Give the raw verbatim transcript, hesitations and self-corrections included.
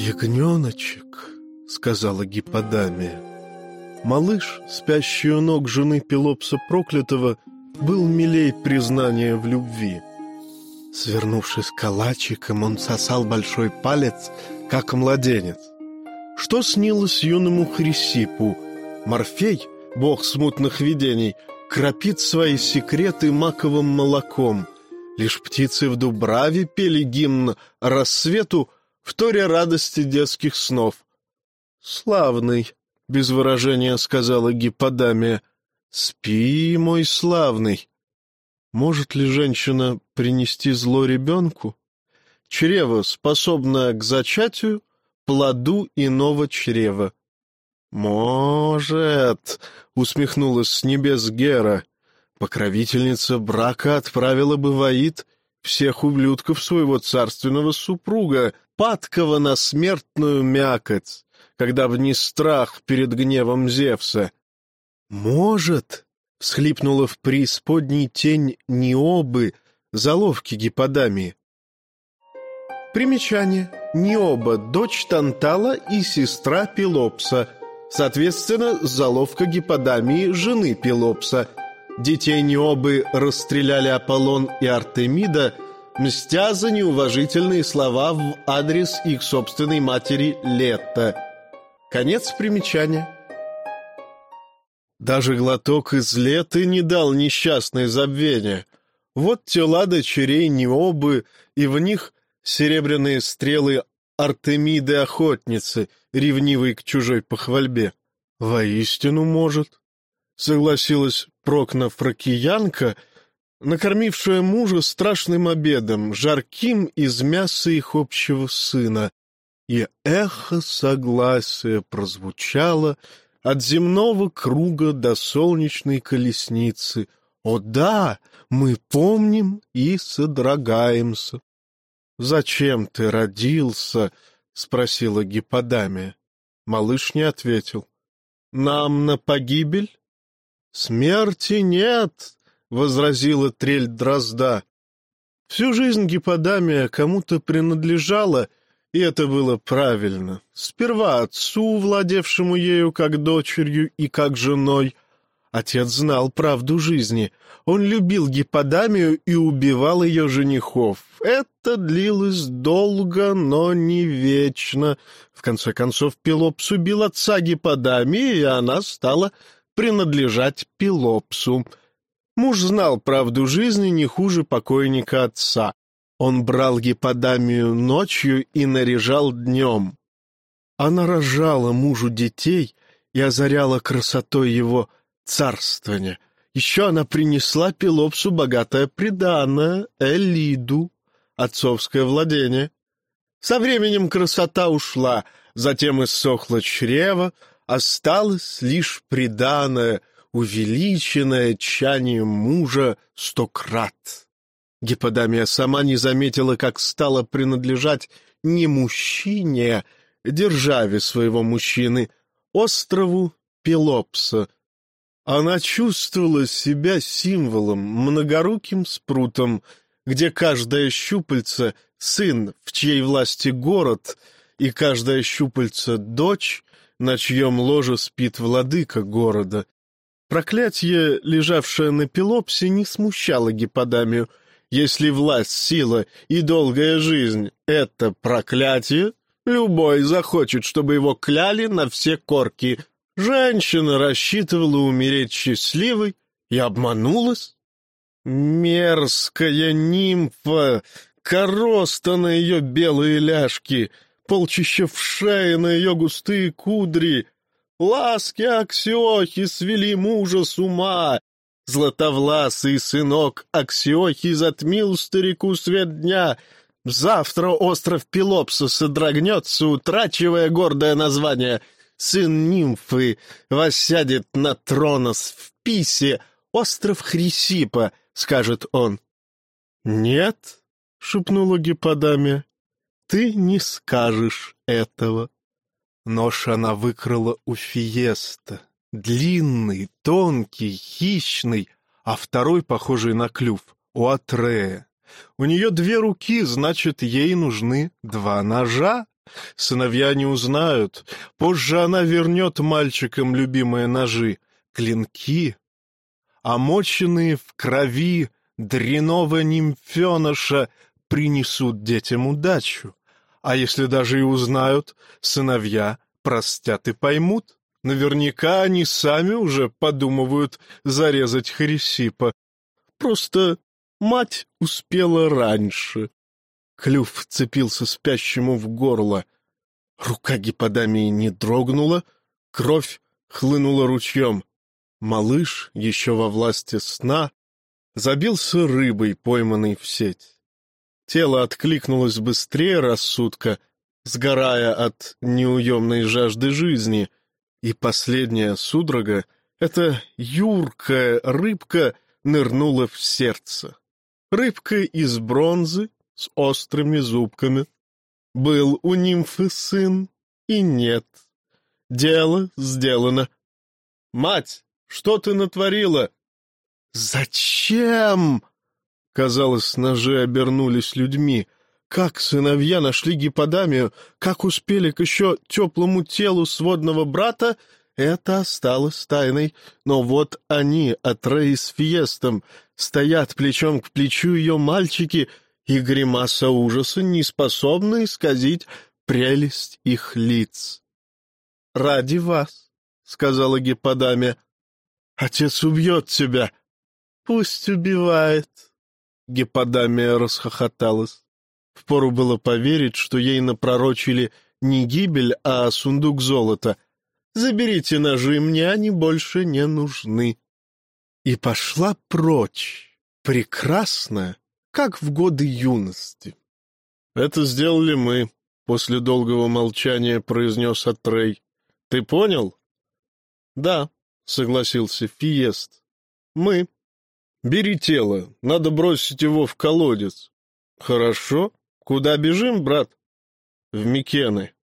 «Ягненочек», — сказала Гипподамия. Малыш, спящий у ног жены Пелопса Проклятого, был милей признания в любви. Свернувшись калачиком, он сосал большой палец, как младенец. Что снилось юному Хрисиппу? Морфей, бог смутных видений, кропит свои секреты маковым молоком. Лишь птицы в дубраве пели гимн рассвету, вторя радости детских снов. «Славный», — без выражения сказала Гипподамия, — «спи, мой славный». Может ли женщина принести зло ребенку? Чрево, способное к зачатию, плоду иного чрева. «Может», — усмехнулась с небес Гера, — «покровительница брака отправила бы в Аид всех ублюдков своего царственного супруга, падкого на смертную мякоть, когда б не страх перед гневом Зевса». «Может», — всхлипнула в преисподней тень Ниобы, заловки Гипподамии. Примечание. Ниоба — дочь Тантала и сестра Пелопса, соответственно, заловка Гипподамии, жены Пелопса. Детей Ниобы расстреляли Аполлон и Артемида, мстя за неуважительные слова в адрес их собственной матери Летто. Конец примечания. Даже глоток из Леты не дал несчастной забвения. Вот тела дочерей Ниобы, и в них серебряные стрелы Артемиды-охотницы, ревнивой к чужой похвальбе. «Воистину может», — согласилась Прокна-фракиянка, накормившая мужа страшным обедом, жарким из мяса их общего сына. И эхо согласия прозвучало от земного круга до солнечной колесницы. О да, мы помним и содрогаемся. «Зачем ты родился?» — спросила Гипподамия. Малыш не ответил. «Нам на погибель?» «Смерти нет», — возразила трель дрозда. Всю жизнь Гипподамия кому-то принадлежала, и это было правильно. Сперва отцу, владевшему ею как дочерью и как женой. Отец знал правду жизни. Он любил Гипподамию и убивал ее женихов. Это длилось долго, но не вечно. В конце концов, Пелопс убил отца Гипподамии, и она стала принадлежать Пелопсу. Муж знал правду жизни не хуже покойника отца. Он брал Гипподамию ночью и наряжал днем. Она рожала мужу детей и озаряла красотой его царствования. Еще она принесла Пелопсу богатое приданое — Элиду, отцовское владение. Со временем красота ушла, затем иссохло чрево, осталось лишь приданое, увеличенное тщанием мужа сто крат. Гипподамия сама не заметила, как стала принадлежать не мужчине, державе своего мужчины, острову Пелопса. Она чувствовала себя символом, многоруким спрутом, где каждое щупальце — сын, в чьей власти город, и каждое щупальце — дочь, на чьем ложе спит владыка города. Проклятие, лежавшее на Пелопсе, не смущало Гипподамию. Если власть, сила и долгая жизнь — это проклятие, любой захочет, чтобы его кляли на все корки. Женщина рассчитывала умереть счастливой и обманулась. Мерзкая нимфа, короста на ее белые ляжки, полчища в шее на ее густые кудри. Ласки Аксиохи свели мужа с ума. Златовласый сынок Аксиохи затмил старику свет дня. Завтра остров Пелопса содрогнется, утрачивая гордое название. Сын нимфы воссядет на Тронос в Писе, остров Хрисиппа, скажет он. «Нет», — шепнула Гипподамия, — «ты не скажешь этого». Нож она выкрала у Фиеста, длинный, тонкий, хищный, а второй, похожий на клюв, у Атрея. У нее две руки, значит, ей нужны два ножа. Сыновья не узнают. Позже она вернет мальчикам любимые ножи, клинки, омоченные в крови дряного нимфеныша, принесут детям удачу. А если даже и узнают, сыновья простят и поймут. Наверняка они сами уже подумывают зарезать Хрисипа. Просто мать успела раньше. Клюв вцепился спящему в горло. Рука гипподамии не дрогнула, кровь хлынула ручьем. Малыш, еще во власти сна, забился рыбой, пойманной в сеть. Тело откликнулось быстрее рассудка, сгорая от неуемной жажды жизни, и последняя судорога, эта юркая рыбка, нырнула в сердце. Рыбка из бронзы с острыми зубками. Был у нимфы сын, и нет. Дело сделано. «Мать, что ты натворила?» «Зачем?» Казалось, ножи обернулись людьми. Как сыновья нашли гипподамию, как успели к еще теплому телу сводного брата, это осталось тайной. Но вот они, Атрей с Фиестом, стоят плечом к плечу ее мальчики, и гримаса ужаса не способна исказить прелесть их лиц. «Ради вас», — сказала гипподамия. «Отец убьет тебя». «Пусть убивает». Гипподамия расхохоталась. Впору было поверить, что ей напророчили не гибель, а сундук золота. «Заберите ножи, мне они больше не нужны». И пошла прочь, прекрасная, как в годы юности. «Это сделали мы», — после долгого молчания произнес Атрей. «Ты понял?» «Да», — согласился Фиест. «Мы. Бери тело, надо бросить его в колодец». «Хорошо. Куда бежим, брат?» «В Микены».